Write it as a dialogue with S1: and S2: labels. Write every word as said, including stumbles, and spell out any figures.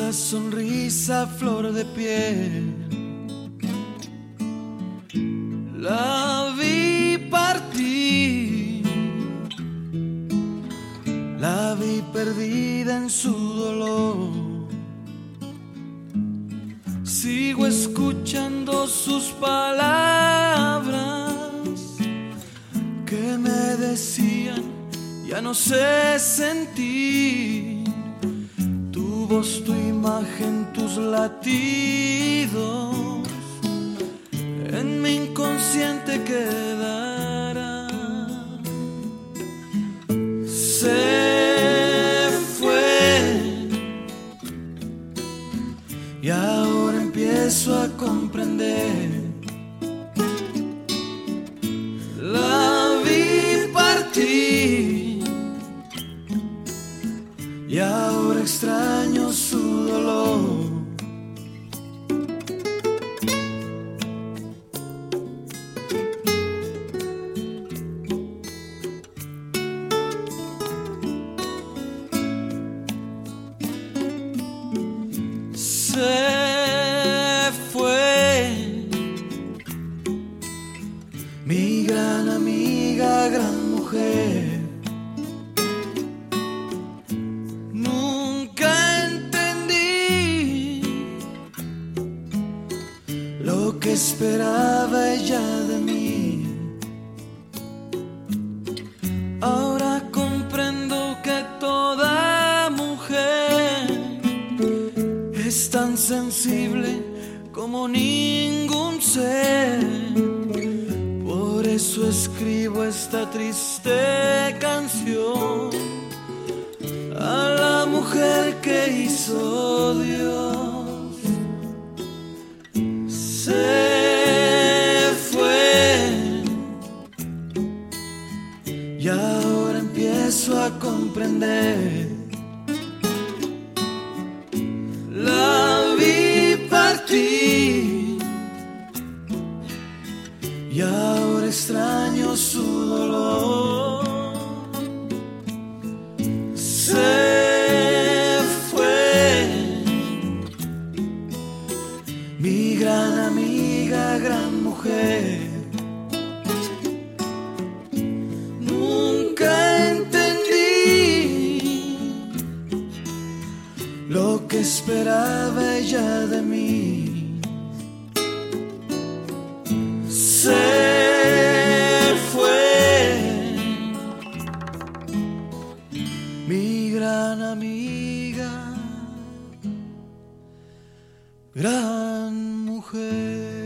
S1: esa sonrisa flor de piel. La vi partir, la vi perdida en su dolor. Sigo escuchando sus palabras que me decían: ya no sé sentir. Tu voz, tu imagen, tus latidos en mi inconsciente quedará. Se fue y ahora empiezo a comprender. La vi partir y ahora extraño su dolor. Se fue mi gran amiga, gran mujer. Nunca entendí lo que esperaba ella de mí. Ahora comprendo que toda mujer es tan sensible como ningún ser. Por eso escribo esta triste canción a la mujer que hizo Dios. Se fue y ahora empiezo a comprender. La vi partir y ahora extraño su dolor. Se fue mi gran amiga, gran mujer. Nunca entendí lo que esperaba ella de mí. Se fue mi gran amiga, gran mujer.